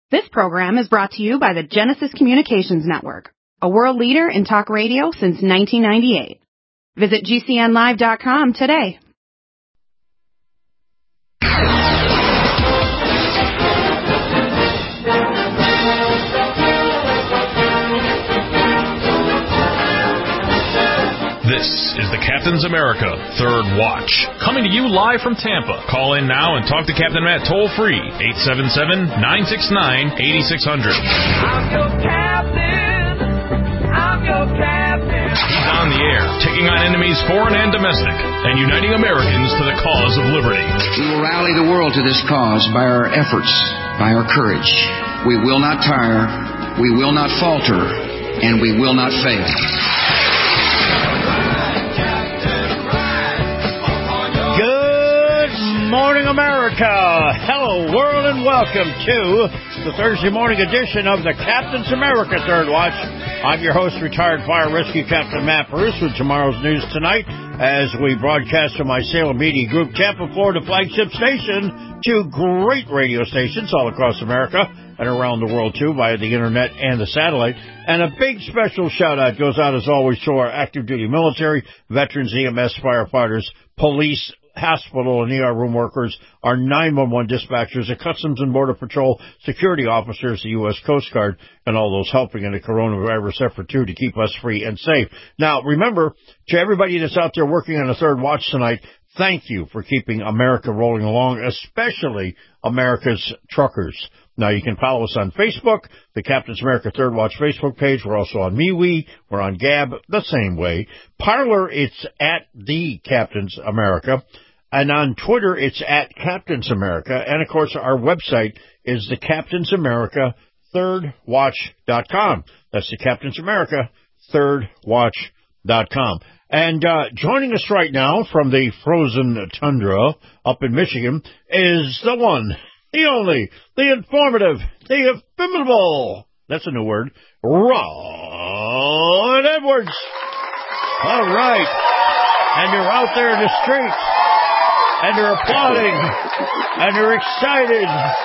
This program is brought to you by the Genesis Communications Network, a world leader in talk radio since 1998. Visit GCNlive.com today. This is the Captain's America Third Watch, coming to you live from Tampa. Call in now and talk to Captain Matt toll-free, 877-969-8600. I'm your captain. I'm your captain. He's on the air, taking on enemies foreign and domestic, and uniting Americans to the cause of liberty. We will rally the world to this cause by our efforts, by our courage. We will not tire, we will not falter, and we will not fail. Morning, America. Hello, world, and welcome to the Thursday morning edition of the Captain's America Third Watch. I'm your host, retired fire rescue Captain Matt Bruce, with tomorrow's news tonight as we broadcast from my Salem Media Group, Tampa, Florida flagship station, to great radio stations all across America and around the world, too, via the internet and the satellite. And a big special shout-out goes out, as always, to our active duty military, veterans, EMS, firefighters, police, hospital and ER room workers, our 911 dispatchers, the Customs and Border Patrol security officers, the U.S. Coast Guard, and all those helping in the coronavirus effort, too, to keep us free and safe. Now, remember, to everybody that's out there working on the Third Watch tonight, thank you for keeping America rolling along, especially America's truckers. Now, you can follow us on Facebook, the Captain's America Third Watch Facebook page. We're also on MeWe. We're on Gab, the same way. Parler, it's at the Captain's America. And on Twitter, it's at Captain's America. And, of course, our website is the Captain's America thirdwatch.com. That's the Captain's America thirdwatch.com. And joining us right now from the frozen tundra up in Michigan is the one, the only, the informative, the ephemeral, that's a new word, Ron Edwards. All right. And you're out there in the streets, and they're applauding, and they're excited.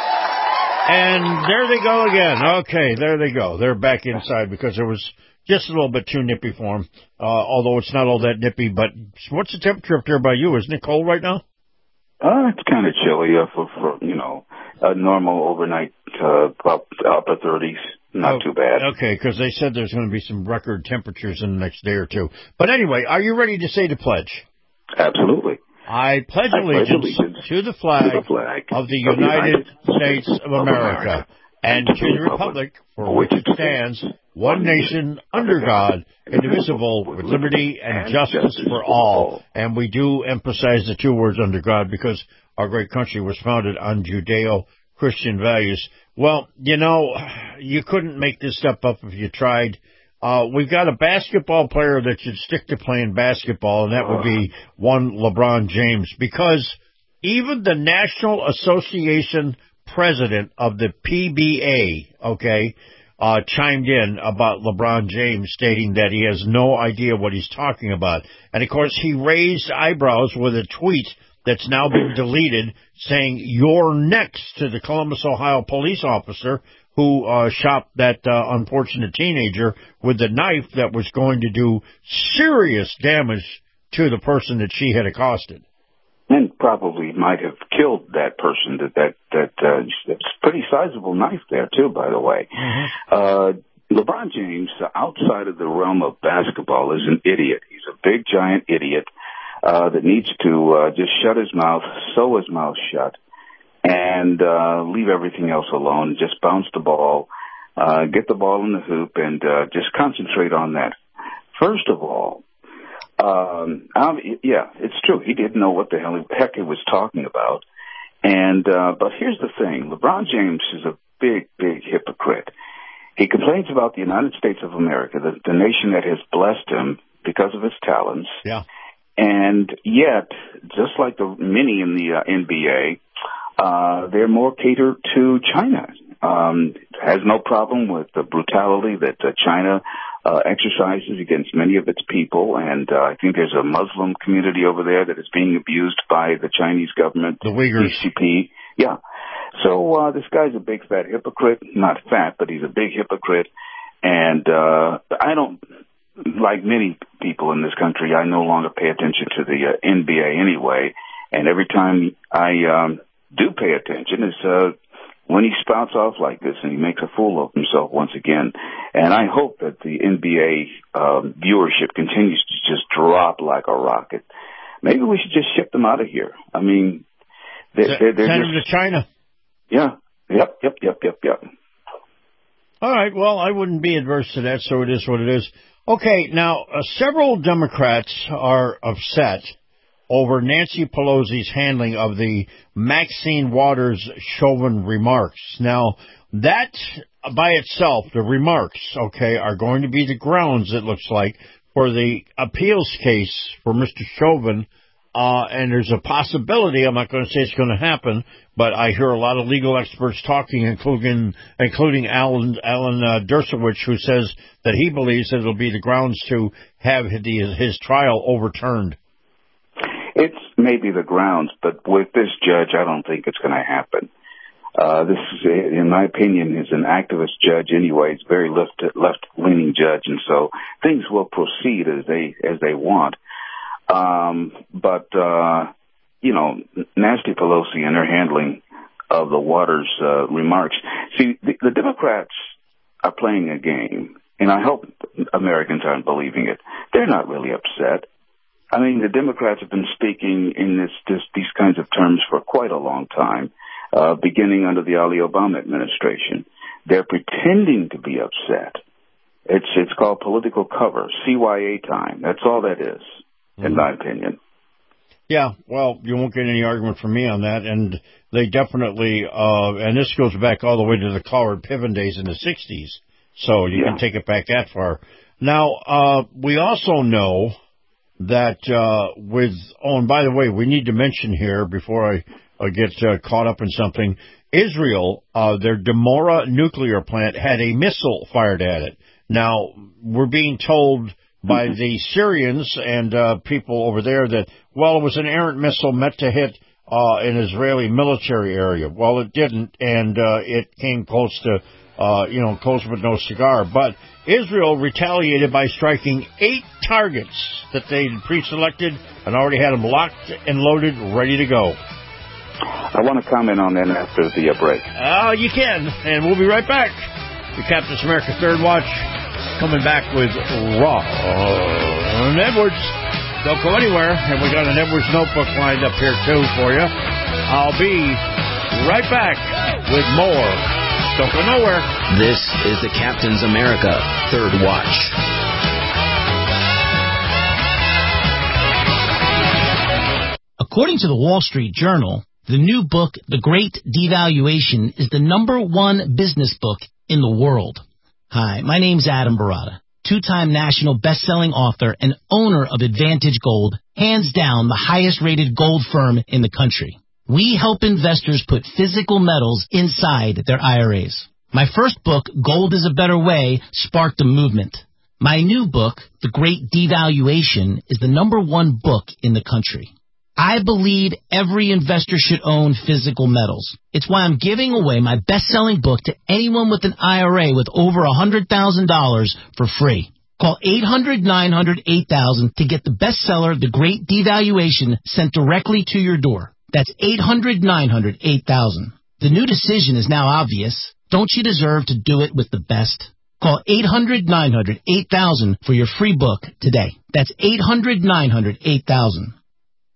And there they go again. Okay, there they go. They're back inside because it was just a little bit too nippy for them, although it's not all that nippy. But what's the temperature up there by you? Isn't it cold right now? It's kind of chilly for a normal overnight, about upper 30s. Not too bad. Okay, because they said there's going to be some record temperatures in the next day or two. But anyway, are you ready to say the pledge? Absolutely. I pledge allegiance to the flag of the United States of America and to the republic for which it stands, one nation, under God, indivisible, with liberty and justice for all. And we do emphasize the two words under God because our great country was founded on Judeo-Christian values. Well, you couldn't make this stuff up if you tried. We've got a basketball player that should stick to playing basketball, and that would be one LeBron James, because even the National Association president of the PBA, chimed in about LeBron James, stating that he has no idea what he's talking about. And, of course, he raised eyebrows with a tweet that's now been deleted saying, "You're next," to the Columbus, Ohio police officer who shot that unfortunate teenager with the knife that was going to do serious damage to the person that she had accosted. And probably might have killed that person. That's pretty sizable knife there, too, by the way. Mm-hmm. LeBron James, outside of the realm of basketball, is an idiot. He's a big, giant idiot that needs to just shut his mouth, sew his mouth shut, and leave everything else alone. Just bounce the ball, get the ball in the hoop, and just concentrate on that. First of all, it's true. He didn't know what the heck he was talking about. And but here's the thing. LeBron James is a big, big hypocrite. He complains about the United States of America, the nation that has blessed him because of its talents. Yeah. And yet, just like the many in the NBA, they're more catered to China. Has no problem with the brutality that China exercises against many of its people, and I think there's a Muslim community over there that is being abused by the Chinese government. The Uyghurs. CCP. Yeah. So this guy's a big fat hypocrite. Not fat, but he's a big hypocrite. And I don't, like many people in this country, I no longer pay attention to the NBA anyway. And every time I do pay attention, it's when he spouts off like this and he makes a fool of himself once again. And I hope that the NBA viewership continues to just drop like a rocket. Maybe we should just ship them out of here. I mean, they're send them just, to China. Yeah. Yep. All right. Well, I wouldn't be adverse to that, so it is what it is. Okay. Now, several Democrats are upset over Nancy Pelosi's handling of the Maxine Waters Chauvin remarks. Now, that by itself, the remarks, okay, are going to be the grounds, it looks like, for the appeals case for Mr. Chauvin. And there's a possibility, I'm not going to say it's going to happen, but I hear a lot of legal experts talking, including Alan Dershowitz, who says that he believes that it'll be the grounds to have his trial overturned. It's maybe the grounds, but with this judge, I don't think it's going to happen. This is, in my opinion, is an activist judge anyway. He's a very left-leaning judge, and so things will proceed as they want. But Nancy Pelosi and her handling of the Waters remarks. See, the Democrats are playing a game, and I hope Americans aren't believing it. They're not really upset. I mean, the Democrats have been speaking in these kinds of terms for quite a long time, beginning under the Ali Obama administration. They're pretending to be upset. It's called political cover, CYA time. That's all that is, in my opinion. Yeah, well, you won't get any argument from me on that, and they definitely, and this goes back all the way to the Cloward Piven days in the 60s, so you can take it back that far. Now, we also know that and by the way, we need to mention here, before I get caught up in something, Israel, their Demora nuclear plant had a missile fired at it. Now, we're being told by the Syrians and people over there that, well, it was an errant missile meant to hit an Israeli military area. Well, it didn't, and it came close to, close but no cigar. But Israel retaliated by striking 8 targets that they pre-selected and already had them locked and loaded, ready to go. I want to comment on that after the break. You can, and we'll be right back. The Captain's America Third Watch coming back with Ron Edwards. Don't go anywhere, and we got an Edwards notebook lined up here, too, for you. I'll be right back with more. Don't go nowhere. This is the Captain's America Third Watch. According to the Wall Street Journal, the new book, The Great Devaluation, is the #1 business book in the world. Hi, my name's Adam Barata, 2-time national best-selling author and owner of Advantage Gold, hands down the highest-rated gold firm in the country. We help investors put physical metals inside their IRAs. My first book, Gold is a Better Way, sparked a movement. My new book, The Great Devaluation, is the #1 book in the country. I believe every investor should own physical metals. It's why I'm giving away my best-selling book to anyone with an IRA with over $100,000 for free. Call 800-900-8000 to get the bestseller, The Great Devaluation, sent directly to your door. That's 800-900-8000. The new decision is now obvious. Don't you deserve to do it with the best? Call 800-900-8000 for your free book today. That's 800-900-8000.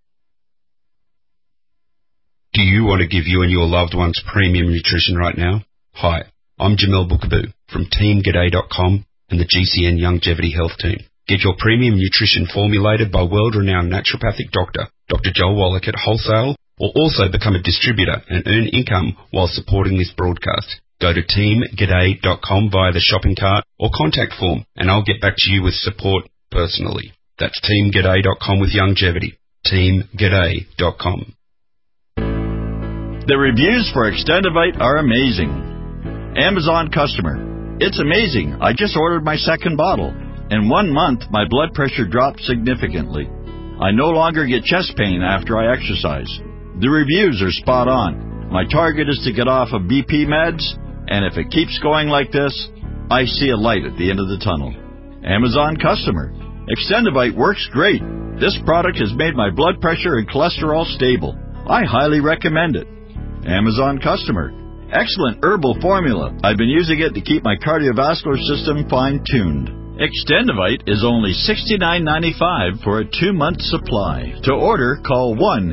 Do you want to give you and your loved ones premium nutrition right now? Hi, I'm Jamel Bookaboo from TeamGaday.com and the GCN Longevity Health Team. Get your premium nutrition formulated by world-renowned naturopathic doctor, Dr. Joel Wallach at Wholesale, or also become a distributor and earn income while supporting this broadcast. Go to TeamGaday.com via the shopping cart or contact form, and I'll get back to you with support personally. That's TeamGaday.com with longevity. TeamGaday.com. The reviews for Extendivite are amazing. Amazon customer. It's amazing. I just ordered my second bottle. In 1 month, my blood pressure dropped significantly. I no longer get chest pain after I exercise. The reviews are spot on. My target is to get off of BP meds, and if it keeps going like this, I see a light at the end of the tunnel. Amazon customer. Extendivite works great. This product has made my blood pressure and cholesterol stable. I highly recommend it. Amazon customer. Excellent herbal formula. I've been using it to keep my cardiovascular system fine-tuned. Extendivite is only $69.95 for a 2-month supply. To order, call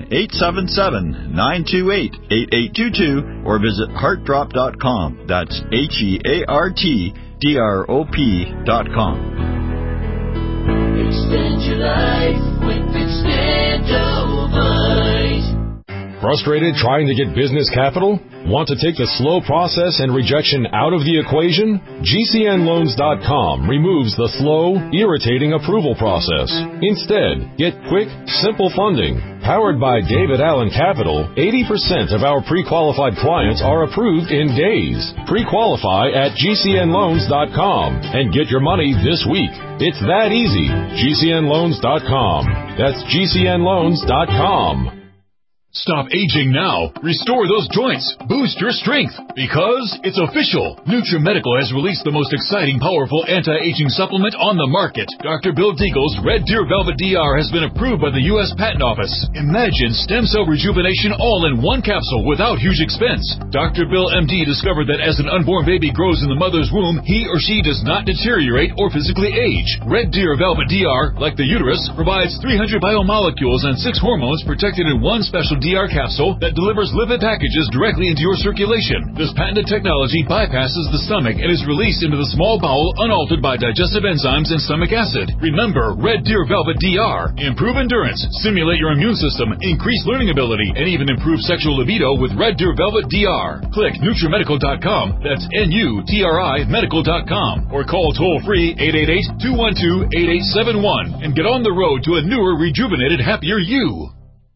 1-877-928-8822 or visit heartdrop.com. That's HEARTDROP.com. Extend your life with Extendivite. Frustrated trying to get business capital? Want to take the slow process and rejection out of the equation? GCNloans.com removes the slow, irritating approval process. Instead, get quick, simple funding. Powered by David Allen Capital, 80% of our pre-qualified clients are approved in days. Pre-qualify at GCNloans.com and get your money this week. It's that easy. GCNloans.com. That's GCNloans.com. Stop aging now. Restore those joints. Boost your strength. Because it's official. NutriMedical has released the most exciting, powerful anti-aging supplement on the market. Dr. Bill Deagle's Red Deer Velvet DR has been approved by the U.S. Patent Office. Imagine stem cell rejuvenation all in one capsule without huge expense. Dr. Bill MD discovered that as an unborn baby grows in the mother's womb, he or she does not deteriorate or physically age. Red Deer Velvet DR, like the uterus, provides 300 biomolecules and 6 hormones protected in one special DR capsule that delivers lipid packages directly into your circulation. This patented technology bypasses the stomach and is released into the small bowel unaltered by digestive enzymes and stomach acid. Remember, Red Deer Velvet DR. Improve endurance, stimulate your immune system, increase learning ability, and even improve sexual libido with Red Deer Velvet DR. Click NutriMedical.com, that's NUTRI Medical.com, or call toll-free 888-212-8871 and get on the road to a newer, rejuvenated, happier you.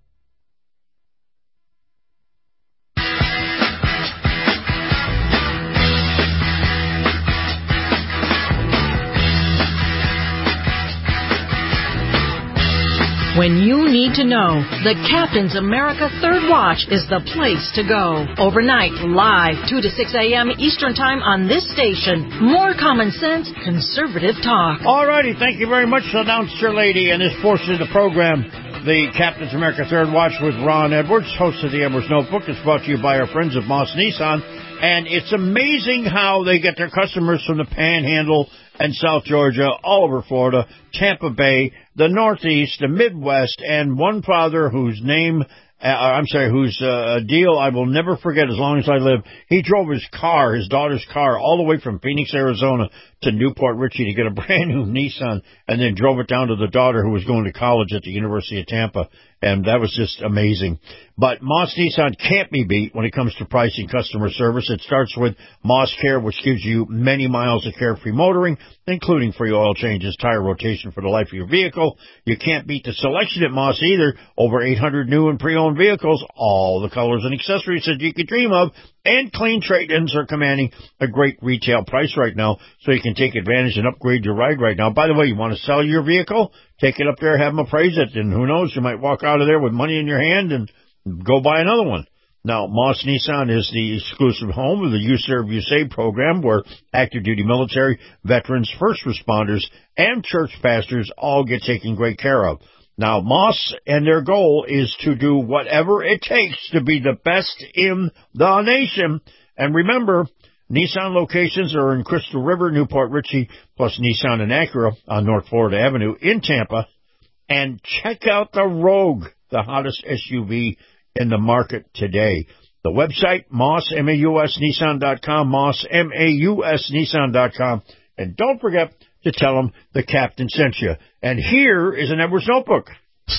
When you need to know, the Captain's America Third Watch is the place to go. Overnight, live, 2 to 6 a.m. Eastern Time on this station. More common sense, conservative talk. All righty, thank you very much. So announced your lady in this portion of the program, the Captain's America Third Watch with Ron Edwards, host of the Edwards Notebook. It's brought to you by our friends at Moss Nissan. And it's amazing how they get their customers from the Panhandle and South Georgia, all over Florida, Tampa Bay, the Northeast, the Midwest, and one father whose name, whose deal I will never forget as long as I live. He drove his car, his daughter's car, all the way from Phoenix, Arizona to Newport Richey to get a brand new Nissan, and then drove it down to the daughter who was going to college at the University of Tampa. And that was just amazing. But Moss Nissan can't be beat when it comes to pricing customer service. It starts with Moss Care, which gives you many miles of carefree motoring, including free oil changes, tire rotation for the life of your vehicle. You can't beat the selection at Moss either. Over 800 new and pre-owned vehicles, all the colors and accessories that you could dream of, and clean trade-ins are commanding a great retail price right now, so you can take advantage and upgrade your ride right now. By the way, you want to sell your vehicle? Take it up there, have them appraise it, and who knows, you might walk out of there with money in your hand and go buy another one. Now, Moss Nissan is the exclusive home of the You Serve, You Save program, where active duty military, veterans, first responders, and church pastors all get taken great care of. Now, Moss and their goal is to do whatever it takes to be the best in the nation. And remember, Nissan locations are in Crystal River, Newport Richey, plus Nissan and Acura on North Florida Avenue in Tampa. And check out the Rogue, the hottest SUV in the market today. The website, MossMAUSNissan.com, MossMAUSNissan.com. And don't forget to tell them the captain sent you. And here is an Edwards Notebook.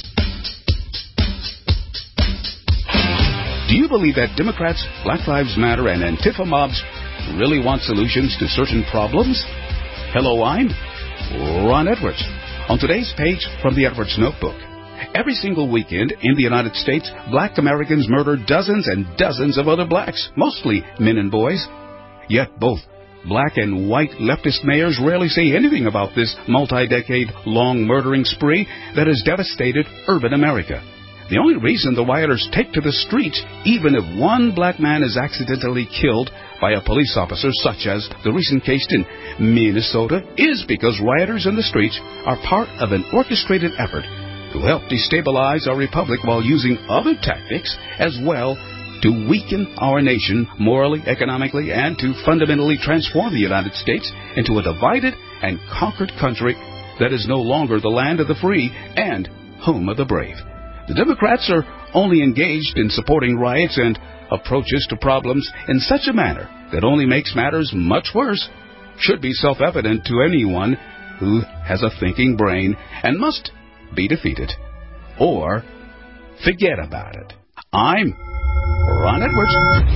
Do you believe that Democrats, Black Lives Matter, and Antifa mobs really want solutions to certain problems? Hello, I'm Ron Edwards. On today's page from the Edwards Notebook, every single weekend in the United States, black Americans murder dozens and dozens of other blacks, mostly men and boys. Yet both black and white leftist mayors rarely say anything about this multi-decade-long murdering spree that has devastated urban America. The only reason the rioters take to the streets, even if one black man is accidentally killed by a police officer, such as the recent case in Minnesota, is because rioters in the streets are part of an orchestrated effort to help destabilize our republic while using other tactics as well to weaken our nation morally, economically, and to fundamentally transform the United States into a divided and conquered country that is no longer the land of the free and home of the brave. The Democrats are only engaged in supporting riots and approaches to problems in such a manner that only makes matters much worse. Should be self-evident to anyone who has a thinking brain and must be defeated or forget about it. I'm Ron Edwards.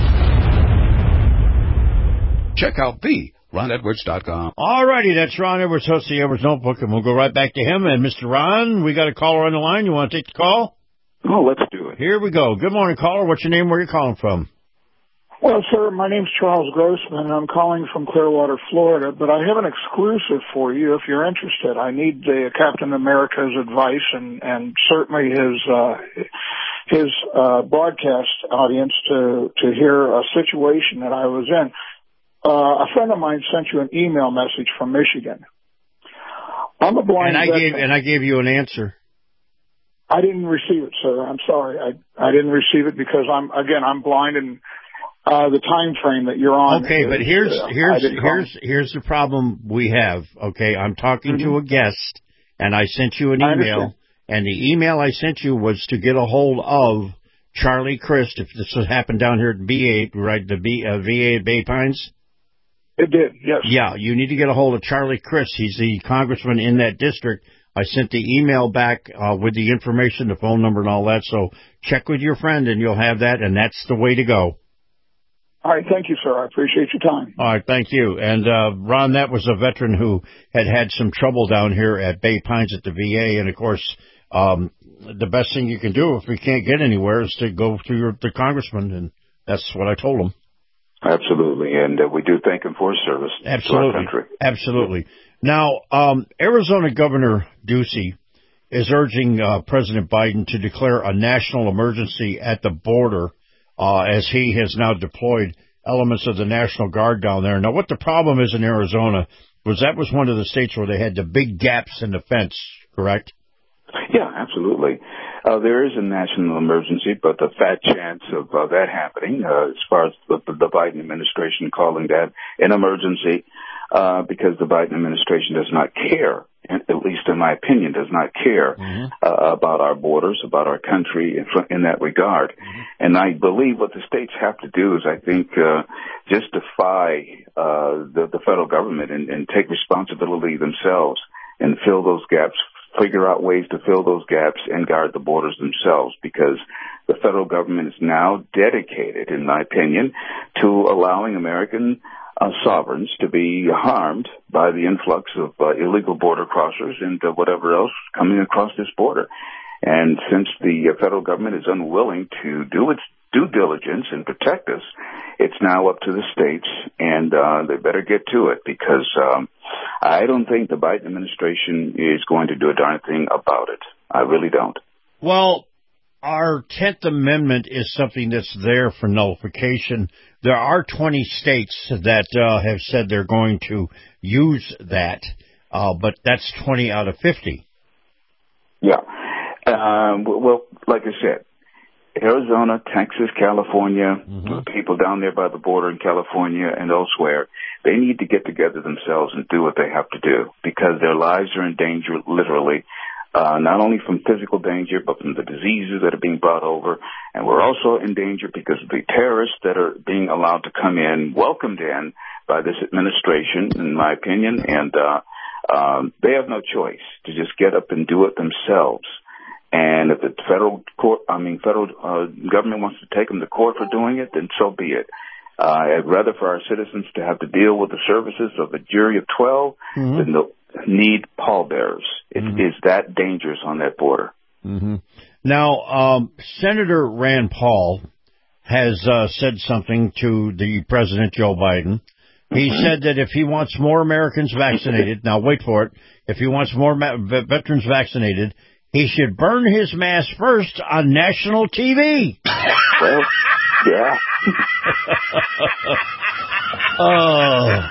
Check out theronedwards.com. All righty, that's Ron Edwards, host of the Edwards Notebook, and we'll go right back to him. And Mr. Ron, we got a caller on the line. You want to take the call? Oh, let's do it. Here we go. Good morning, caller. What's your name? Where are you calling from? Well, sir, my name's Charles Grossman. I'm calling from Clearwater, Florida, but I have an exclusive for you if you're interested. I need Captain America's advice and certainly his broadcast audience to hear a situation that I was in. A friend of mine sent you an email message from Michigan. I'm a blind veteran. And I gave you an answer. I didn't receive it, sir. I'm sorry. I didn't receive it because I'm blind and the time frame that you're on. Okay, but here's the problem we have. Okay, I'm talking to a guest, and I sent you an email, and the email I sent you was to get a hold of Charlie Crist. If this happened down here at VA, right? The VA at Bay Pines. It did, yes. Yeah, you need to get a hold of Charlie Crist. He's the congressman in that district. I sent the email back with the information, the phone number, and all that. So check with your friend, and you'll have that, and that's the way to go. All right, thank you, sir. I appreciate your time. All right, thank you. And, Ron, that was a veteran who had some trouble down here at Bay Pines at the VA. And, of course, the best thing you can do if we can't get anywhere is to go through the congressman. And that's what I told him. Absolutely. And we do thank him for his service to our country. Absolutely. Now, Arizona Governor Ducey is urging President Biden to declare a national emergency at the border as he has now deployed elements of the National Guard down there. Now, what the problem is in Arizona was that was one of the states where they had the big gaps in the fence, correct? Yeah, absolutely. There is a national emergency, but the fat chance of that happening, as far as the Biden administration calling that an emergency, because the Biden administration does not care, at least in my opinion, does not care about our borders, about our country in that regard. And I believe what the states have to do is, I think, justify the federal government and take responsibility themselves and fill those gaps, figure out ways to fill those gaps and guard the borders themselves, because the federal government is now dedicated, in my opinion, to allowing American sovereigns to be harmed by the influx of illegal border crossers and whatever else coming across this border. And since the federal government is unwilling to do its due diligence and protect us, it's now up to the states, and they better get to it, because I don't think the Biden administration is going to do a darn thing about it. I really don't. Well, our 10th Amendment is something that's there for nullification. There are 20 states that have said they're going to use that, but that's 20 out of 50. Yeah. Well, like I said, Arizona, Texas, California, people down there by the border in California and elsewhere, they need to get together themselves and do what they have to do, because their lives are in danger, literally, not only from physical danger, but from the diseases that are being brought over. And we're also in danger because of the terrorists that are being allowed to come in, welcomed in by this administration, in my opinion. And they have no choice to just get up and do it themselves. And if the federal government wants to take them to court for doing it, then so be it. I'd rather for our citizens to have to deal with the services of a jury of 12 than to need pallbearers. It is that dangerous on that border. Now, Senator Rand Paul has said something to the President Joe Biden. He said that if he wants more Americans vaccinated, now wait for it, if he wants more veterans vaccinated, he should burn his mask first on national TV. Well, yeah. Oh.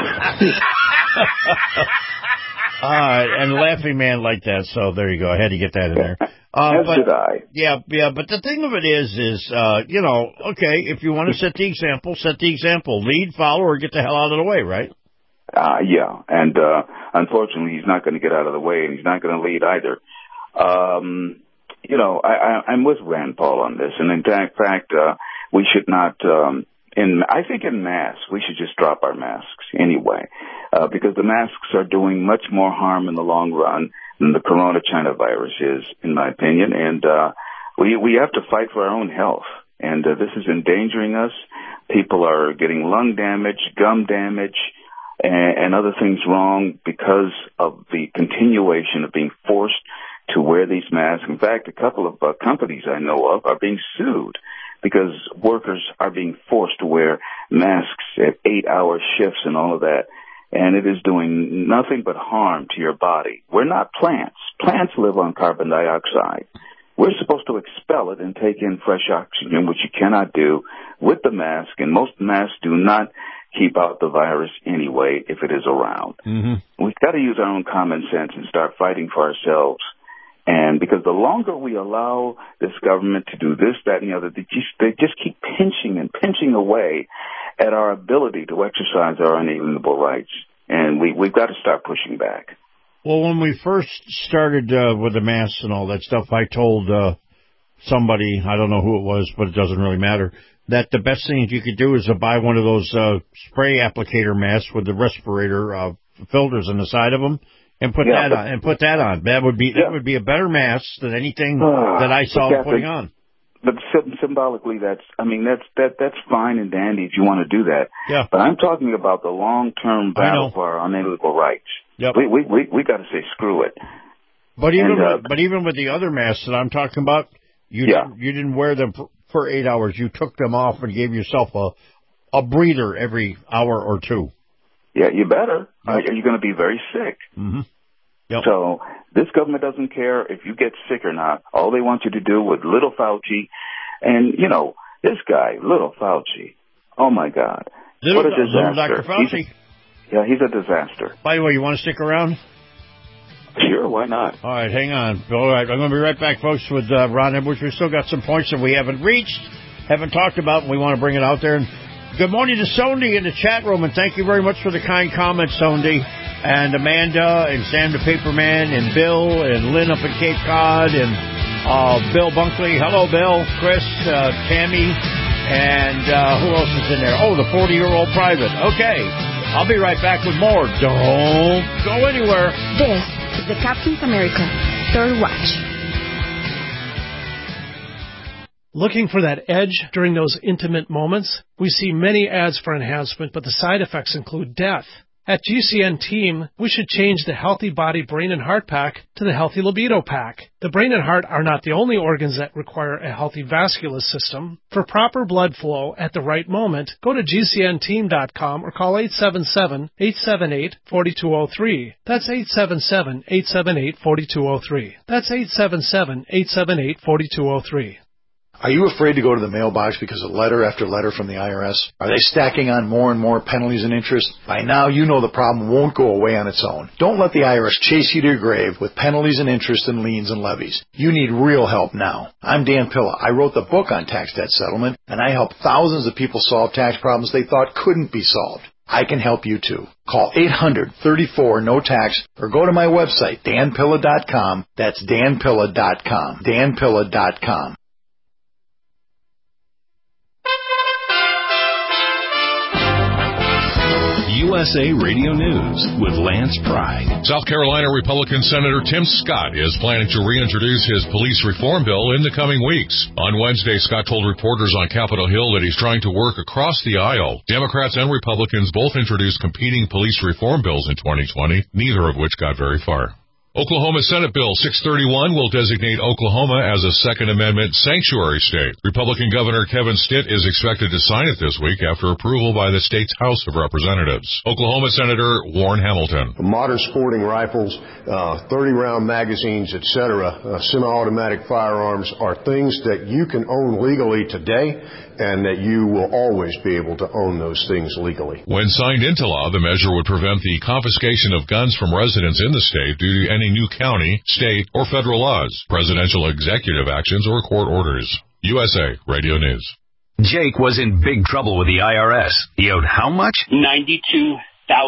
All right, and Laughing Man like that, so there you go. I had to get that in there. As did I. Yeah, but the thing of it is, okay, if you want to set the example, set the example. Lead, follow, or get the hell out of the way, right? Yeah, and unfortunately, he's not going to get out of the way, and he's not going to lead either. I'm with Rand Paul on this, and in fact, we should not. I think in masks, we should just drop our masks anyway, because the masks are doing much more harm in the long run than the Corona China virus is, in my opinion. And we have to fight for our own health. And this is endangering us. People are getting lung damage, gum damage, and other things wrong because of the continuation of being forced to wear these masks. In fact, a couple of companies I know of are being sued because workers are being forced to wear masks at 8-hour shifts and all of that. And it is doing nothing but harm to your body. We're not plants. Plants live on carbon dioxide. We're supposed to expel it and take in fresh oxygen, which you cannot do with the mask. And most masks do not keep out the virus anyway if it is around. Mm-hmm. We've got to use our own common sense and start fighting for ourselves. And because the longer we allow this government to do this, that, and the other, they just keep pinching away at our ability to exercise our unalienable rights. And we've got to start pushing back. Well, when we first started with the masks and all that stuff, I told somebody, I don't know who it was, but it doesn't really matter, that the best thing that you could do is to buy one of those spray applicator masks with the respirator filters on the side of them. And put that on. That would be a better mask than anything that I saw them putting on. But symbolically, that's fine and dandy if you want to do that. Yeah. But I'm talking about the long-term battle for our unalienable rights. Yep. We got to say screw it. But even with the other masks that I'm talking about, you didn't wear them for 8 hours. You took them off and gave yourself a breather every hour or two. Yeah, you better. You're going to be very sick. Mm-hmm. Yep. So this government doesn't care if you get sick or not. All they want you to do with little Fauci, and, this guy, little Fauci, oh, my God. What a disaster. Little Dr. Fauci. He's a disaster. By the way, you want to stick around? Sure, why not? All right, hang on. All right, I'm going to be right back, folks, with Ron Edwards. We've still got some points that we haven't reached, haven't talked about, and we want to bring it out there. And good morning to Sondi in the chat room, and thank you very much for the kind comments, Sondi. And Amanda, and Sam the Paperman, and Bill, and Lynn up in Cape Cod, and Bill Bunkley. Hello, Bill, Chris, Tammy, and who else is in there? Oh, the 40-year-old private. Okay, I'll be right back with more. Don't go anywhere. This is the Captain's America Third Watch. Looking for that edge during those intimate moments? We see many ads for enhancement, but the side effects include death. At GCN Team, we should change the Healthy Body, Brain, and Heart Pack to the Healthy Libido Pack. The brain and heart are not the only organs that require a healthy vascular system. For proper blood flow at the right moment, go to GCNteam.com or call 877-878-4203. That's 877-878-4203. That's 877-878-4203. Are you afraid to go to the mailbox because of letter after letter from the IRS? Are they stacking on more and more penalties and interest? By now, you know the problem won't go away on its own. Don't let the IRS chase you to your grave with penalties and interest and liens and levies. You need real help now. I'm Dan Pilla. I wrote the book on tax debt settlement, and I help thousands of people solve tax problems they thought couldn't be solved. I can help you too. Call 800-34-NO-TAX or go to my website, danpilla.com. That's danpilla.com. danpilla.com. USA Radio News with Lance Pride. South Carolina Republican Senator Tim Scott is planning to reintroduce his police reform bill in the coming weeks. On Wednesday, Scott told reporters on Capitol Hill that he's trying to work across the aisle. Democrats and Republicans both introduced competing police reform bills in 2020, neither of which got very far. Oklahoma Senate Bill 631 will designate Oklahoma as a Second Amendment sanctuary state. Republican Governor Kevin Stitt is expected to sign it this week after approval by the state's House of Representatives. Oklahoma Senator Warren Hamilton. Modern sporting rifles, 30-round magazines, etc., semi-automatic firearms are things that you can own legally today, and that you will always be able to own those things legally. When signed into law, the measure would prevent the confiscation of guns from residents in the state due to any new county, state, or federal laws, presidential executive actions, or court orders. USA Radio News. Jake was in big trouble with the IRS. He owed how much? $92,000.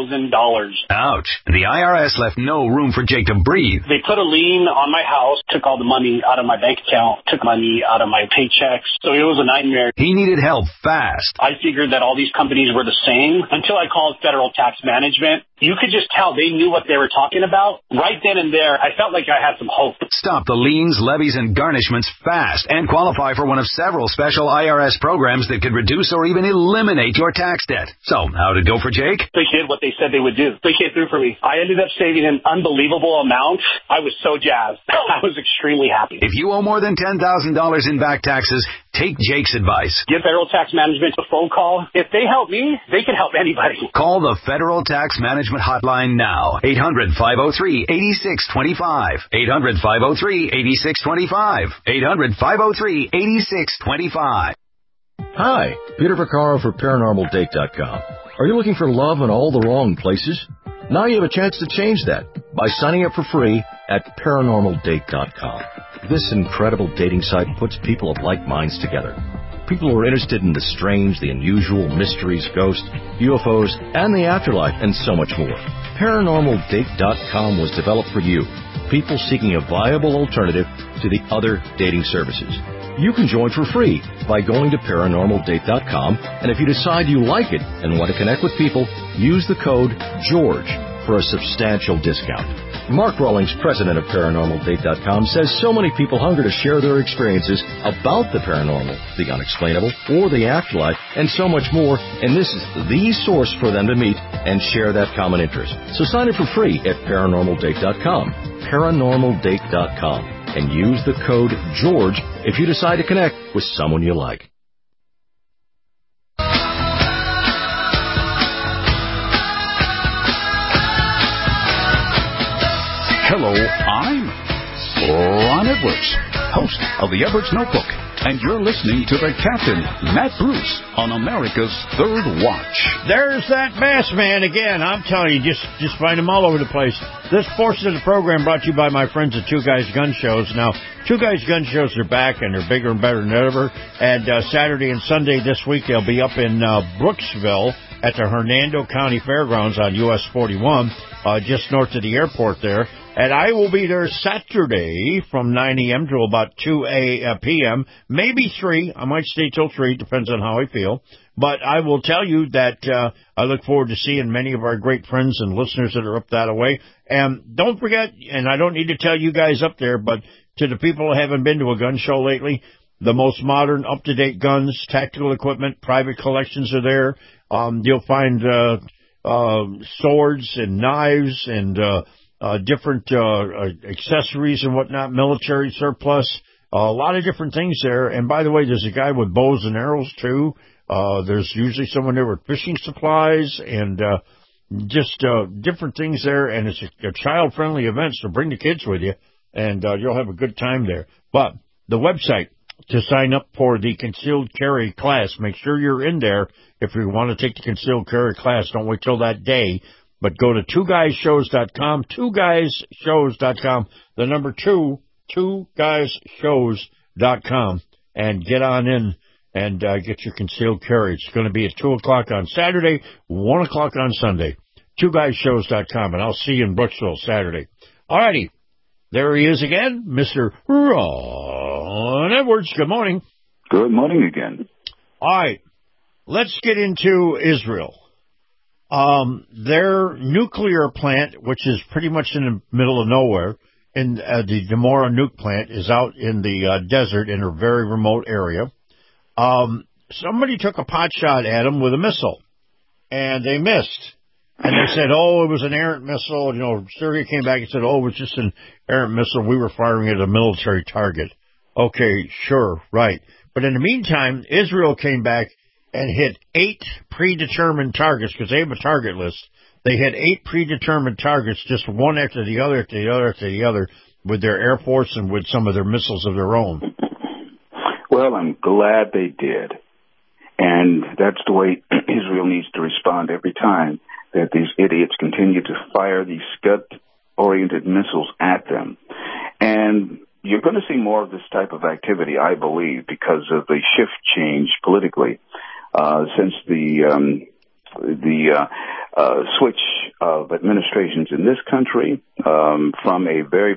Ouch. The IRS left no room for Jake to breathe. They put a lien on my house, took all the money out of my bank account, took money out of my paychecks. So it was a nightmare. He needed help fast. I figured that all these companies were the same until I called Federal Tax Management. You could just tell they knew what they were talking about. Right then and there, I felt like I had some hope. Stop the liens, levies, and garnishments fast and qualify for one of several special IRS programs that could reduce or even eliminate your tax debt. So, how'd it go for Jake? They did what they said they would do. They came through for me. I ended up saving an unbelievable amount. I was so jazzed. I was extremely happy. If you owe more than $10,000 in back taxes, take Jake's advice. Give Federal Tax Management a phone call. If they help me, they can help anybody. Call the Federal Tax Management Hotline now. 800-503-8625. 800-503-8625. 800-503-8625. Hi, Peter Vaccaro for ParanormalDate.com. Are you looking for love in all the wrong places? Now you have a chance to change that by signing up for free at ParanormalDate.com. This incredible dating site puts people of like minds together. People who are interested in the strange, the unusual, mysteries, ghosts, UFOs, and the afterlife, and so much more. ParanormalDate.com was developed for you, people seeking a viable alternative to the other dating services. You can join for free by going to ParanormalDate.com, and if you decide you like it and want to connect with people, use the code GEORGE for a substantial discount. Mark Rawlings, president of ParanormalDate.com, says so many people hunger to share their experiences about the paranormal, the unexplainable, or the afterlife, and so much more, and this is the source for them to meet and share that common interest. So sign up for free at ParanormalDate.com, ParanormalDate.com, and use the code GEORGE if you decide to connect with someone you like. Hello, I'm Ron Edwards, host of the Edwards Notebook, and you're listening to the Captain, Matt Bruce, on America's Third Watch. There's that masked man again. I'm telling you, just find him all over the place. This portion of the program brought to you by my friends at Two Guys Gun Shows. Now, Two Guys Gun Shows are back, and they're bigger and better than ever. And Saturday and Sunday this week, they'll be up in Brooksville at the Hernando County Fairgrounds on US 41, just north of the airport there. And I will be there Saturday from 9 a.m. to about 2 p.m., maybe 3. I might stay till 3, depends on how I feel. But I will tell you that I look forward to seeing many of our great friends and listeners that are up that way. And don't forget, and I don't need to tell you guys up there, but to the people who haven't been to a gun show lately, the most modern, up-to-date guns, tactical equipment, private collections are there. You'll find swords and knives and different accessories and whatnot, military surplus, a lot of different things there. And by the way, there's a guy with bows and arrows too. There's usually someone there with fishing supplies and just different things there. And it's a child-friendly event, so bring the kids with you, and you'll have a good time there. But the website to sign up for the concealed carry class, make sure you're in there if you want to take the concealed carry class. Don't wait till that day. But go to twoguyshows.com, twoguyshows.com, the number 2, twoguyshows.com, and get on in and get your concealed carry. It's going to be at 2 o'clock on Saturday, 1 o'clock on Sunday. Twoguyshows.com, and I'll see you in Brooksville Saturday. All righty. There he is again, Mr. Ron Edwards. Good morning. Good morning again. All right. Let's get into Israel. Their nuclear plant, which is pretty much in the middle of nowhere, in the Demora nuke plant, is out in the desert in a very remote area. Somebody took a pot shot at them with a missile, and they missed. And they said, oh, it was an errant missile. You know, Syria came back and said, oh, it was just an errant missile. We were firing at a military target. Okay, sure, right. But in the meantime, Israel came back and hit 8 predetermined targets because they have a target list. They had 8 predetermined targets, just one after the other, after the other, after the other, with their Air Force and with some of their missiles of their own. Well, I'm glad they did. And that's the way Israel needs to respond every time that these idiots continue to fire these Scud-oriented missiles at them. And you're going to see more of this type of activity, I believe, because of the shift change politically since the switch of administrations in this country from a very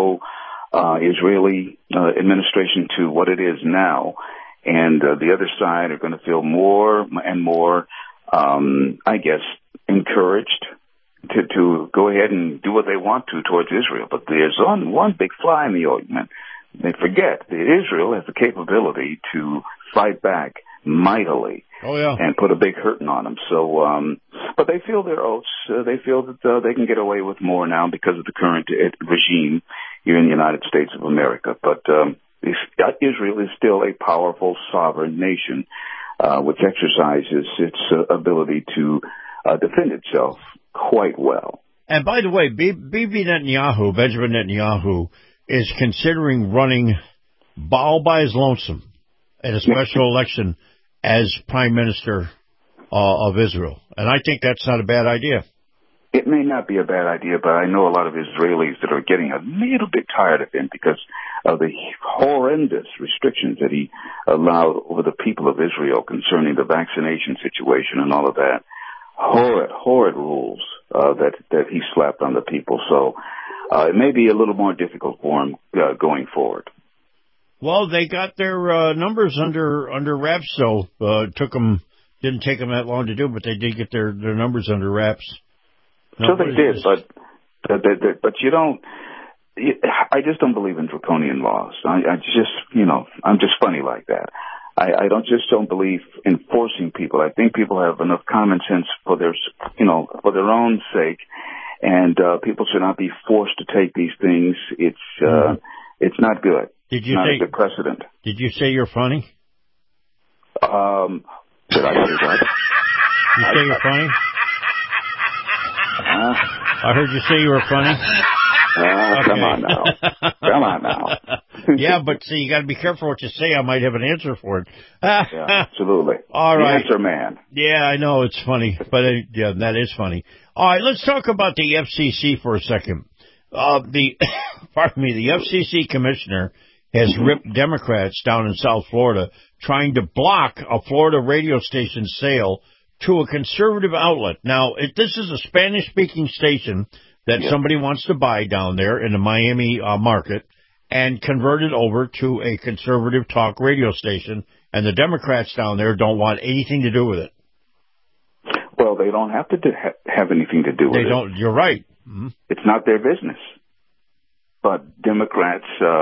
pro-Israeli administration to what it is now. And the other side are going to feel more and more, I guess, encouraged to go ahead and do what they want to towards Israel. But there's one big fly in the ointment. They forget that Israel has the capability to fight back mightily. Oh, yeah. And put a big hurting on them. So, but they feel their oaths. They feel that they can get away with more now because of the current regime here in the United States of America. But Israel is still a powerful sovereign nation, which exercises its ability to defend itself quite well. And by the way, Benjamin Netanyahu, is considering running all by his lonesome at a special election as Prime Minister of Israel. And I think that's not a bad idea. It may not be a bad idea, but I know a lot of Israelis that are getting a little bit tired of him because of the horrendous restrictions that he allowed over the people of Israel concerning the vaccination situation and all of that. Horrid rules that he slapped on the people. So it may be a little more difficult for him going forward. Well, they got their numbers under wraps, so didn't take them that long to do, but they did get their numbers under wraps. So they did, but you don't. I just don't believe in draconian laws. I'm just funny like that. I don't believe in forcing people. I think people have enough common sense for their own sake, and people should not be forced to take these things. It's not good. Did you not a good precedent. Did you say you're funny? Did I say that? You say you're funny? I heard you say you were funny. Okay. Come on now. Yeah, but see, you got to be careful what you say. I might have an answer for it. Yeah, absolutely. All right. The answer man. Yeah, I know it's funny, but yeah, that is funny. All right, let's talk about the FCC for a second. The FCC commissioner has ripped Democrats down in South Florida trying to block a Florida radio station sale to a conservative outlet. Now, this is a Spanish-speaking station that somebody wants to buy down there in the Miami market and convert it over to a conservative talk radio station, and the Democrats down there don't want anything to do with it. Well, they don't have to have anything to do with it. They don't. You're right. Mm-hmm. It's not their business. But Democrats,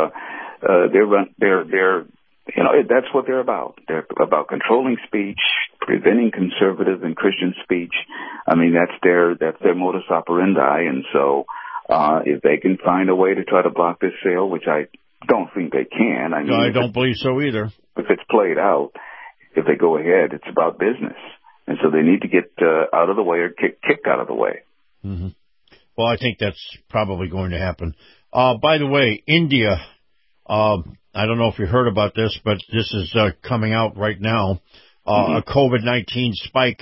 they're that's what they're about. They're about controlling speech, preventing conservative and Christian speech. I mean, that's their modus operandi. And so, if they can find a way to try to block this sale, which I don't think they can. No, I don't believe so either. If it's played out, if they go ahead, it's about business. And so they need to get out of the way or kicked out of the way. Mm-hmm. Well, I think that's probably going to happen. By the way, India, I don't know if you heard about this, but this is coming out right now. A COVID-19 spike,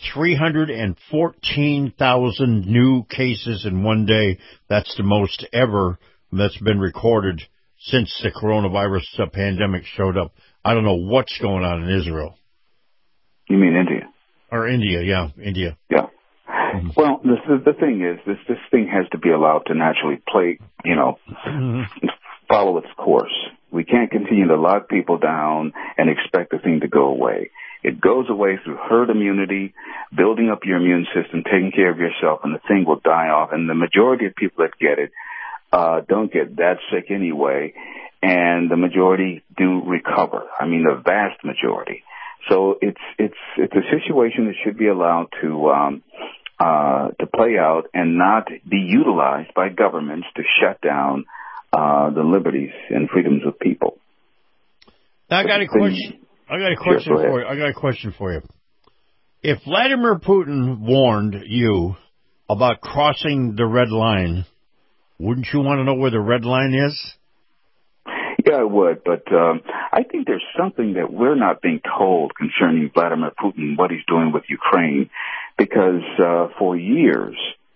314,000 new cases in one day. That's the most ever that's been recorded since the coronavirus pandemic showed up. I don't know what's going on in Israel. You mean India? Or India, yeah, India. Yeah. Mm-hmm. Well, the thing is, this thing has to be allowed to naturally play, follow its course. We can't continue to lock people down and expect the thing to go away. It goes away through herd immunity, building up your immune system, taking care of yourself, and the thing will die off. And the majority of people that get it don't get that sick anyway, and the majority do recover. I mean, the vast majority. So it's a situation that should be allowed to play out and not be utilized by governments to shut down the liberties and freedoms of people. I got a question for you. I got a question for you. If Vladimir Putin warned you about crossing the red line, wouldn't you want to know where the red line is? Yeah, I would, but I think there's something that we're not being told concerning Vladimir Putin, what he's doing with Ukraine, because for years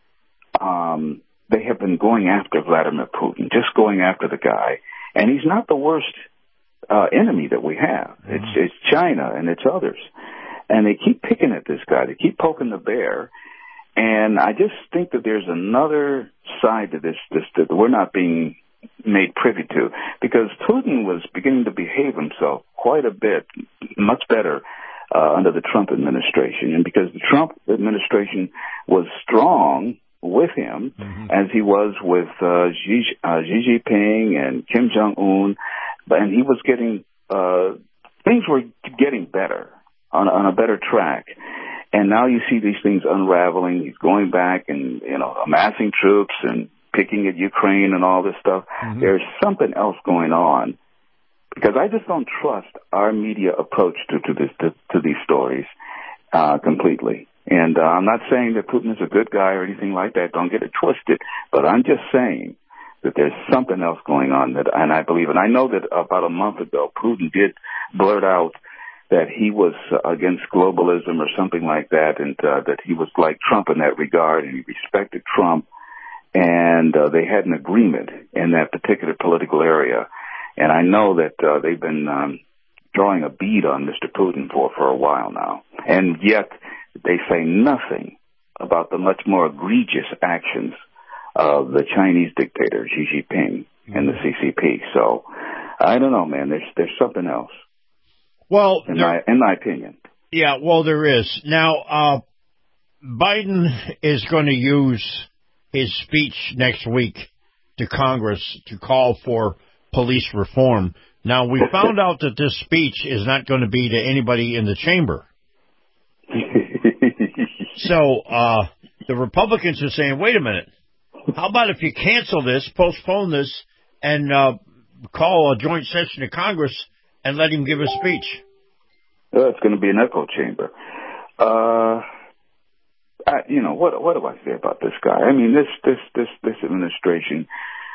they have been going after Vladimir Putin, just going after the guy, and he's not the worst enemy that we have. It's China and it's others, and they keep picking at this guy. They keep poking the bear, and I just think that there's another side to this that we're not being made privy to, because Putin was beginning to behave himself quite a bit, much better under the Trump administration. And because the Trump administration was strong with him, as he was with Xi Jinping and Kim Jong-un, and he was getting, things were getting better, on a better track. And now you see these things unraveling. He's going back and, amassing troops and picking at Ukraine and all this stuff. There's something else going on, because I just don't trust our media approach to these stories completely. And I'm not saying that Putin is a good guy or anything like that. Don't get it twisted. But I'm just saying that there's something else going on, and I believe. And I know that about a month ago, Putin did blurt out that he was against globalism or something like that, and that he was like Trump in that regard, and he respected Trump. And they had an agreement in that particular political area. And I know that they've been drawing a bead on Mr. Putin for a while now. And yet they say nothing about the much more egregious actions of the Chinese dictator, Xi Jinping, and the CCP. So I don't know, man. There's something else. Well, in my opinion. Yeah, well, there is. Now, Biden is going to use his speech next week to Congress to call for police reform. Now, we found out that this speech is not going to be to anybody in the chamber. So the Republicans are saying, wait a minute, how about if you cancel this, postpone this, and call a joint session of Congress and let him give a speech? Well, it's going to be an echo chamber. What do I say about this guy? I mean, this administration,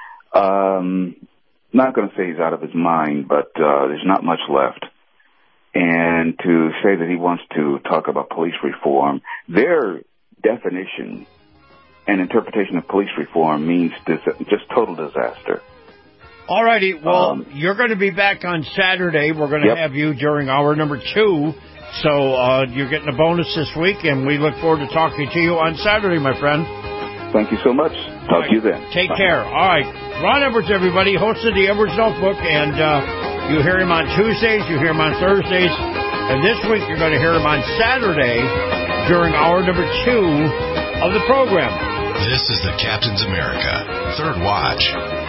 not going to say he's out of his mind, but there's not much left. And to say that he wants to talk about police reform, their definition and interpretation of police reform means just total disaster. All righty. Well, you're going to be back on Saturday. We're going to have you during hour number 2. So you're getting a bonus this week, and we look forward to talking to you on Saturday, my friend. Thank you so much. Talk to you then. Take care. All right. Ron Edwards, everybody, host of the Edwards Notebook, and you hear him on Tuesdays, you hear him on Thursdays, and this week you're going to hear him on Saturday during hour number 2 of the program. This is the Captain's America, Third Watch.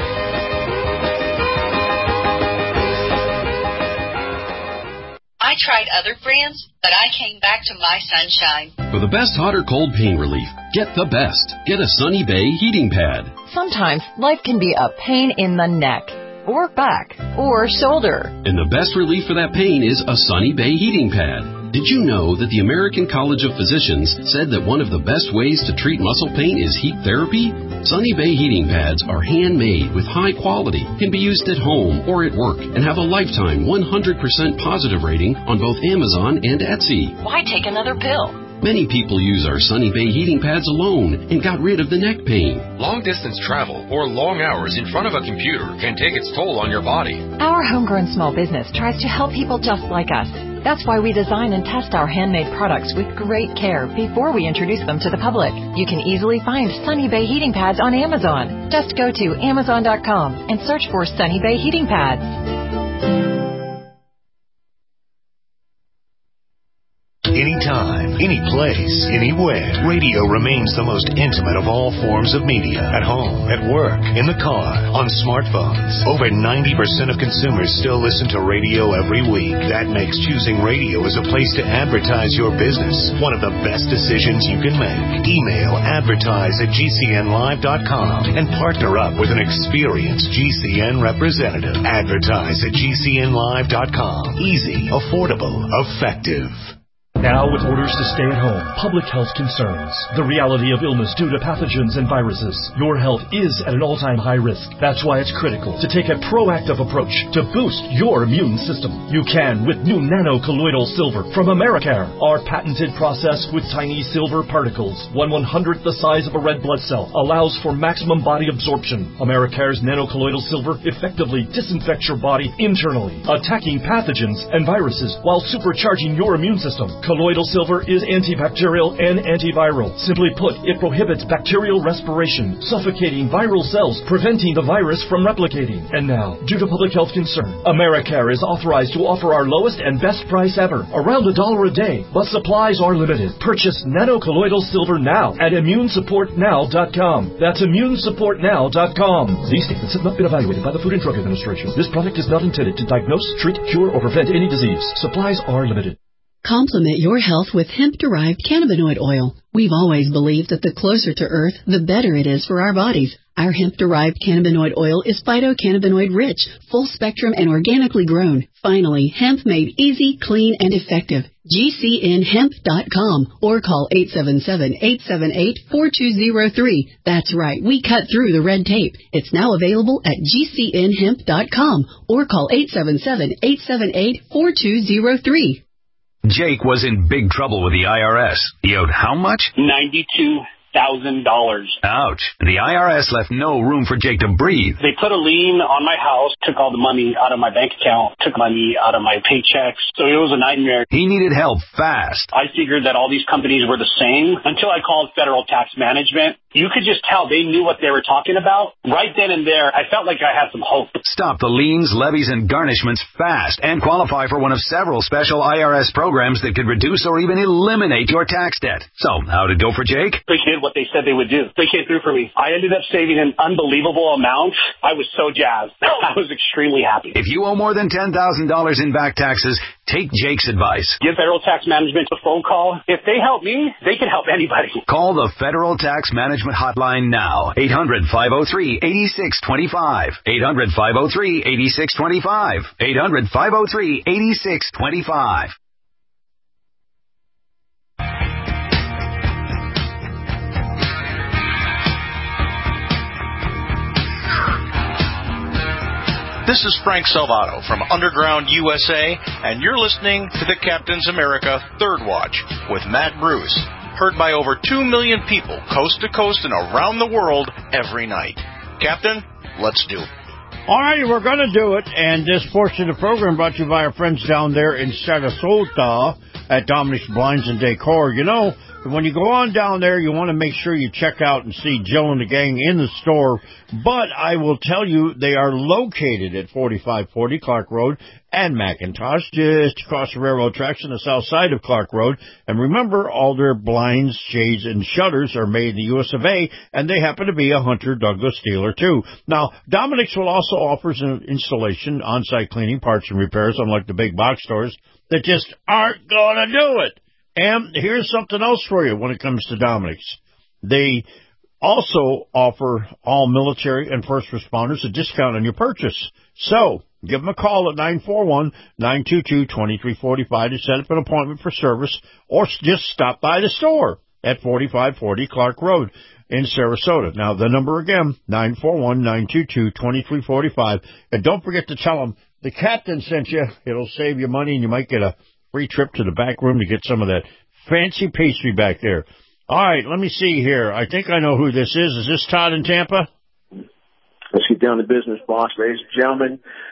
I tried other brands, but I came back to My Sunshine. For the best hot or cold pain relief, get the best. Get a Sunny Bay heating pad. Sometimes life can be a pain in the neck, or back, or shoulder. And the best relief for that pain is a Sunny Bay heating pad. Did you know that the American College of Physicians said that one of the best ways to treat muscle pain is heat therapy? Sunny Bay heating pads are handmade with high quality, can be used at home or at work, and have a lifetime 100% positive rating on both Amazon and Etsy. Why take another pill? Many people use our Sunny Bay heating pads alone and got rid of the neck pain. Long-distance travel or long hours in front of a computer can take its toll on your body. Our homegrown small business tries to help people just like us. That's why we design and test our handmade products with great care before we introduce them to the public. You can easily find Sunny Bay heating pads on Amazon. Just go to Amazon.com and search for Sunny Bay heating pads. anytime, any place, anywhere. Radio remains the most intimate of all forms of media. At home, at work, in the car, on smartphones. Over 90% of consumers still listen to radio every week. That makes choosing radio as a place to advertise your business one of the best decisions you can make. Email advertise@gcnlive.com and partner up with an experienced GCN representative. Advertise at gcnlive.com. Easy, affordable, effective. Now, with orders to stay at home, public health concerns, the reality of illness due to pathogens and viruses, your health is at an all-time high risk. That's why it's critical to take a proactive approach to boost your immune system. You can with new nano-colloidal silver from Americare. Our patented process with tiny silver particles, 1/100th the size of a red blood cell, allows for maximum body absorption. Americare's nano-colloidal silver effectively disinfects your body internally, attacking pathogens and viruses while supercharging your immune system. Colloidal silver is antibacterial and antiviral. Simply put, it prohibits bacterial respiration, suffocating viral cells, preventing the virus from replicating. And now, due to public health concern, Americare is authorized to offer our lowest and best price ever, around $1 a day, but supplies are limited. Purchase nano-colloidal silver now at immunesupportnow.com. That's immunesupportnow.com. These statements have not been evaluated by the Food and Drug Administration. This product is not intended to diagnose, treat, cure, or prevent any disease. Supplies are limited. Complement your health with hemp-derived cannabinoid oil. We've always believed that the closer to Earth, the better it is for our bodies. Our hemp-derived cannabinoid oil is phytocannabinoid-rich, full-spectrum, and organically grown. Finally, hemp made easy, clean, and effective. GCNhemp.com or call 877-878-4203. That's right, we cut through the red tape. It's now available at GCNhemp.com or call 877-878-4203. Jake was in big trouble with the IRS. He owed how much? $92,000. Ouch. The IRS left no room for Jake to breathe. They put a lien on my house, took all the money out of my bank account, took money out of my paychecks. So it was a nightmare. He needed help fast. I figured that all these companies were the same until I called Federal Tax Management. You could just tell they knew what they were talking about. Right then and there, I felt like I had some hope. Stop the liens, levies, and garnishments fast and qualify for one of several special IRS programs that could reduce or even eliminate your tax debt. So, how'd it go for Jake? They did what they said they would do. They came through for me. I ended up saving an unbelievable amount. I was so jazzed. I was extremely happy. If you owe more than $10,000 in back taxes, take Jake's advice. Give Federal Tax Management a phone call. If they help me, they can help anybody. Call the Federal Tax Management hotline now. 800-503-8625. 800-503-8625. 800-503-8625. This is Frank Salvato from Underground USA, and you're listening to the Captain's America Third Watch with Matt Bruce, heard by over 2 million people coast to coast and around the world every night. Captain, let's do it. All right, we're going to do it, and this portion of the program brought to you by our friends down there in Sarasota at Dominic's Blinds and Decor. You know, when you go on down there, you want to make sure you check out and see Joe and the gang in the store. But I will tell you, they are located at 4540 Clark Road and McIntosh, just across the railroad tracks on the south side of Clark Road. And remember, all their blinds, shades, and shutters are made in the U.S. of A., and they happen to be a Hunter Douglas dealer, too. Now, Dominic's will also offer some installation, on-site cleaning, parts, and repairs, unlike the big box stores that just aren't going to do it. And here's something else for you when it comes to Dominic's. They also offer all military and first responders a discount on your purchase. So give them a call at 941-922-2345 to set up an appointment for service, or just stop by the store at 4540 Clark Road in Sarasota. Now, the number again, 941-922-2345. And don't forget to tell them the captain sent you. It'll save you money, and you might get a free trip to the back room to get some of that fancy pastry back there. All right, let me see here. I think I know who this is. Is this Todd in Tampa? Let's get down to business, boss. Ladies and gentlemen,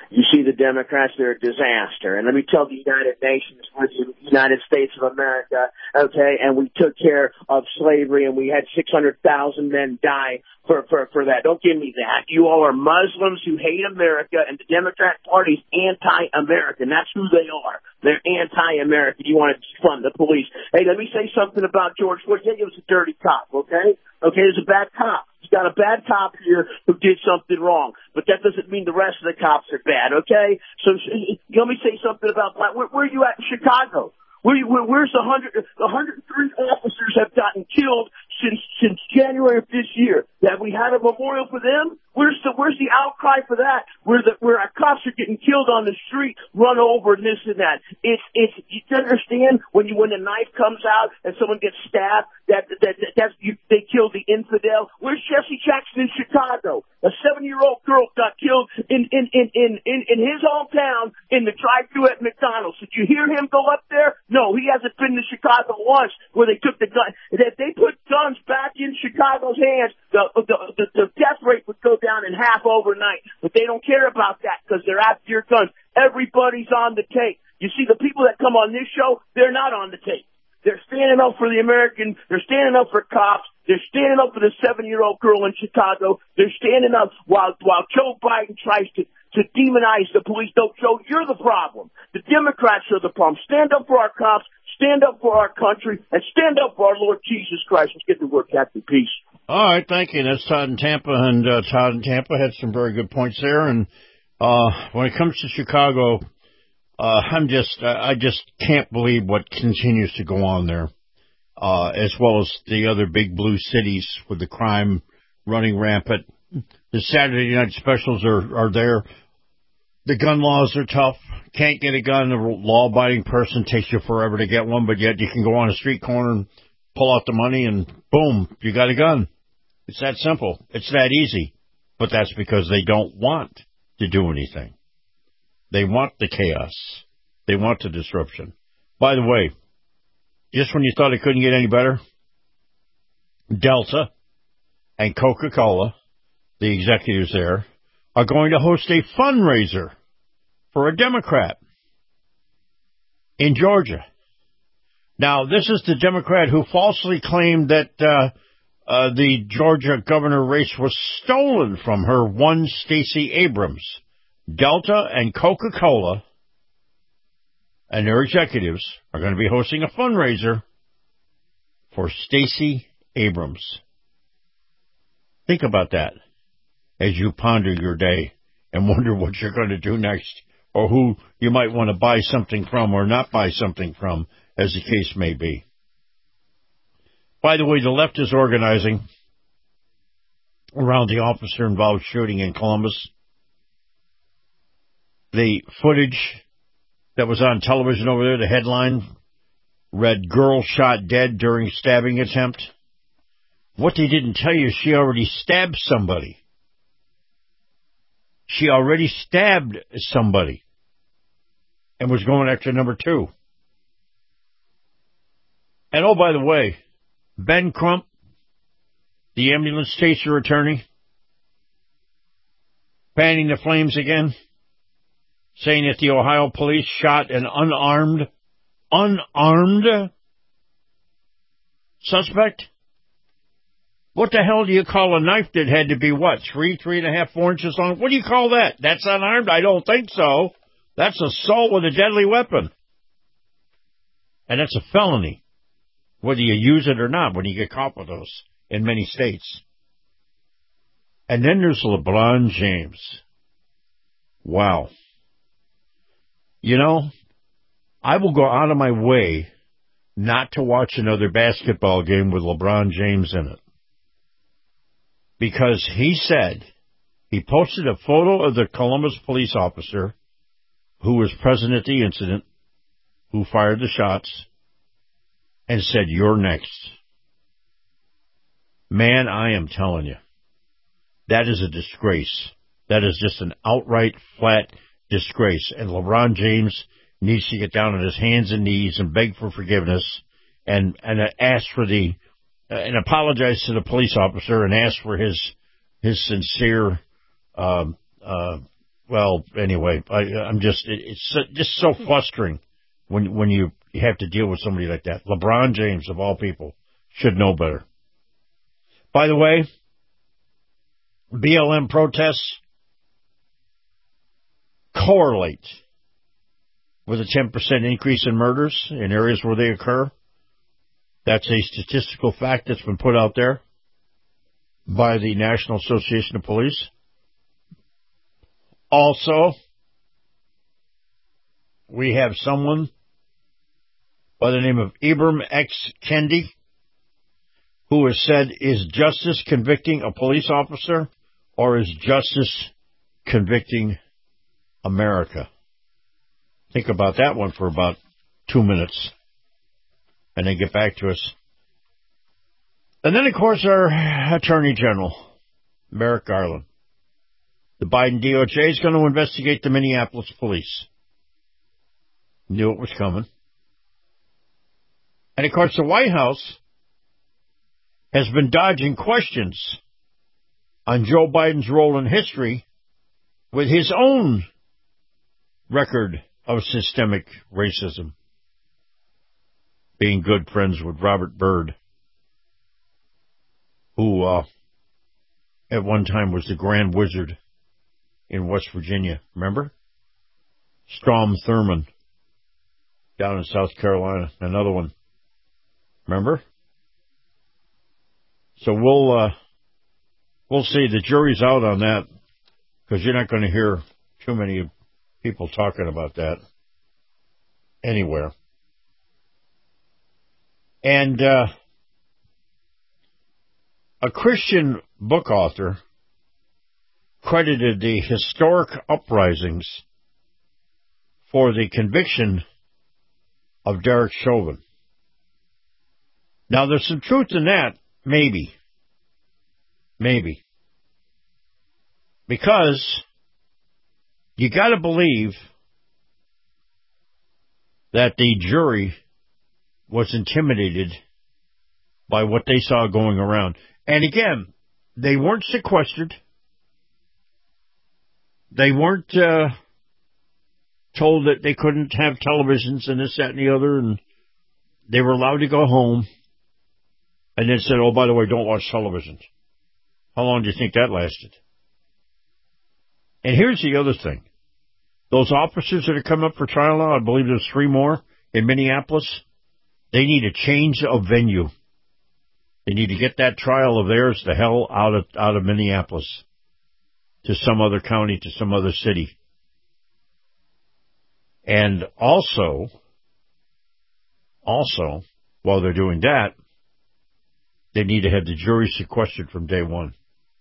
You see the Democrats, they're a disaster. And let me tell the United Nations, we're the United States of America, okay, and we took care of slavery, and we had 600,000 men die for that. Don't give me that. You all are Muslims who hate America, and the Democrat Party's anti-American. That's who they are. They're anti-American. You want to defund the police. Hey, let me say something about George Floyd. Yeah, he was a dirty cop, okay? Okay, there's a bad cop. He's got a bad cop here who did something wrong. But that doesn't mean the rest of the cops are bad, okay? So let me say something about black. Where are you at in Chicago? Where's the 103 officers have gotten killed since January of this year? Have we had a memorial for them? Where's the outcry for that? Where our cops are getting killed on the street, run over, and this and that. It's you understand when a knife comes out and someone gets stabbed, they killed the infidel. Where's Jesse Jackson in Chicago? A 7-year-old girl got killed in his hometown in the drive-thru at McDonald's. Did you hear him go up there? No, he hasn't been to Chicago once where they took the gun. If they put guns back in Chicago's hands, the death rate would go down in half overnight. But they don't care about that because they're after your guns. Everybody's on the tape. You see, the people that come on this show, they're not on the tape. They're standing up for the American. They're standing up for cops. They're standing up for the 7-year-old girl in Chicago. They're standing up while Joe Biden tries to demonize the police. No, Joe, you're the problem. The Democrats are the problem. Stand up for our cops. Stand up for our country. And stand up for our Lord Jesus Christ. Let's get to work. Happy peace. All right, thank you. That's Todd in Tampa, and Todd in Tampa had some very good points there. And when it comes to Chicago, I just can't believe what continues to go on there, as well as the other big blue cities with the crime running rampant. The Saturday night specials are there. The gun laws are tough. Can't get a gun. A law-abiding person takes you forever to get one, but yet you can go on a street corner and pull out the money and boom, you got a gun. It's that simple. It's that easy. But that's because they don't want to do anything. They want the chaos. They want the disruption. By the way, just when you thought it couldn't get any better, Delta and Coca-Cola, the executives there, are going to host a fundraiser for a Democrat in Georgia. Now, this is the Democrat who falsely claimed that the Georgia governor race was stolen from her, one Stacey Abrams. Delta and Coca-Cola and their executives are going to be hosting a fundraiser for Stacey Abrams. Think about that as you ponder your day and wonder what you're going to do next, or who you might want to buy something from or not buy something from, as the case may be. By the way, the left is organizing around the officer-involved shooting in Columbus. The footage that was on television over there, the headline read, "Girl Shot Dead During Stabbing Attempt." What they didn't tell you, she already stabbed somebody. She already stabbed somebody and was going after number two. And oh, by the way, Ben Crump, the ambulance chaser attorney, fanning the flames again, saying that the Ohio police shot an unarmed suspect. What the hell do you call a knife that had to be, 3.5, 4 inches long? What do you call that? That's unarmed? I don't think so. That's assault with a deadly weapon. And that's a felony, whether you use it or not, when you get caught with those in many states. And then there's LeBron James. Wow. You know, I will go out of my way not to watch another basketball game with LeBron James in it. Because he posted a photo of the Columbus police officer who was present at the incident, who fired the shots, and said, "You're next." Man, I am telling you, that is a disgrace. That is just an outright, flat disgrace. And LeBron James needs to get down on his hands and knees and beg for forgiveness and ask for and apologize to the police officer and ask for his sincere well, anyway, I'm just, it's just so frustrating when you have to deal with somebody like that. LeBron James, of all people, should know better. By the way, BLM protests correlate with a 10% increase in murders in areas where they occur. That's a statistical fact that's been put out there by the National Association of Police. Also, we have someone by the name of Ibram X. Kendi who has said, is justice convicting a police officer or is justice convicting America? Think about that one for about 2 minutes and then get back to us. And then, of course, our Attorney General, Merrick Garland. The Biden DOJ is going to investigate the Minneapolis police. Knew it was coming. And, of course, the White House has been dodging questions on Joe Biden's role in history with his own record of systemic racism, being good friends with Robert Byrd, who at one time was the Grand Wizard in West Virginia. Remember? Strom Thurmond down in South Carolina, another one. Remember? So we'll see. The jury's out on that because you're not going to hear too many people talking about that anywhere. And a Christian book author credited the historic uprisings for the conviction of Derek Chauvin. Now, there's some truth in that, maybe. Because you got to believe that the jury was intimidated by what they saw going around. And again, they weren't sequestered. They weren't told that they couldn't have televisions and this, that, and the other, and they were allowed to go home. And then said, oh, by the way, don't watch television. How long do you think that lasted? And here's the other thing. Those officers that are coming up for trial now, I believe there's 3 more in Minneapolis, they need a change of venue. They need to get that trial of theirs the hell out of Minneapolis to some other county, to some other city. And also, while they're doing that, they need to have the jury sequestered from day one.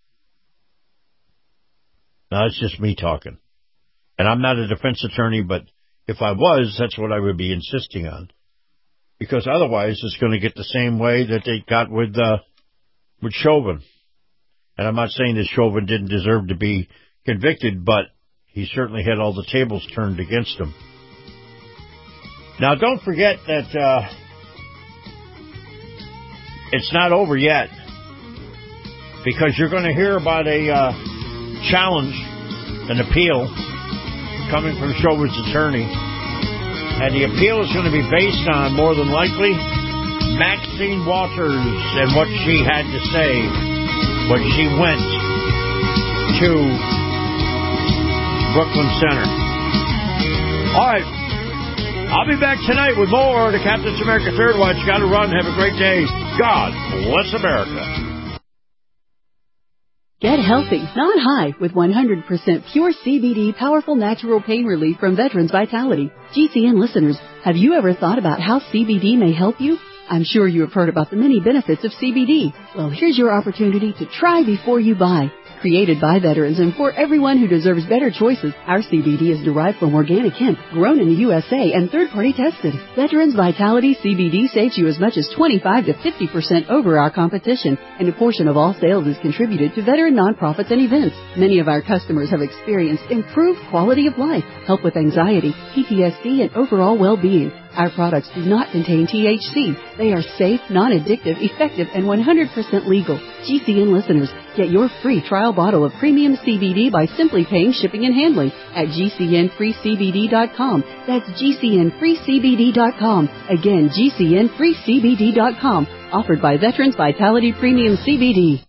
Now, that's just me talking. And I'm not a defense attorney, but if I was, that's what I would be insisting on. Because otherwise, it's going to get the same way that they got with Chauvin. And I'm not saying that Chauvin didn't deserve to be convicted, but he certainly had all the tables turned against him. Now, don't forget that it's not over yet, because you're going to hear about a challenge, an appeal, coming from Chauvin's attorney. And the appeal is going to be based on, more than likely, Maxine Waters and what she had to say when she went to Brooklyn Center. All right. I'll be back tonight with more of the Captain's America Third Watch. Got to run. Have a great day. God bless America. Get healthy, not high, with 100% pure CBD powerful natural pain relief from Veterans Vitality. GCN listeners, have you ever thought about how CBD may help you? I'm sure you have heard about the many benefits of CBD. Well, here's your opportunity to try before you buy. Created by veterans and for everyone who deserves better choices, our CBD is derived from organic hemp, grown in the USA and third-party tested. Veterans Vitality CBD saves you as much as 25 to 50% over our competition, and a portion of all sales is contributed to veteran nonprofits and events. Many of our customers have experienced improved quality of life, help with anxiety, PTSD, and overall well-being. Our products do not contain THC. They are safe, non-addictive, effective, and 100% legal. GCN listeners, Get your free trial bottle of premium CBD by simply paying shipping and handling at GCNFreeCBD.com. That's GCNFreeCBD.com. Again, GCNFreeCBD.com. Offered by Veterans Vitality Premium CBD.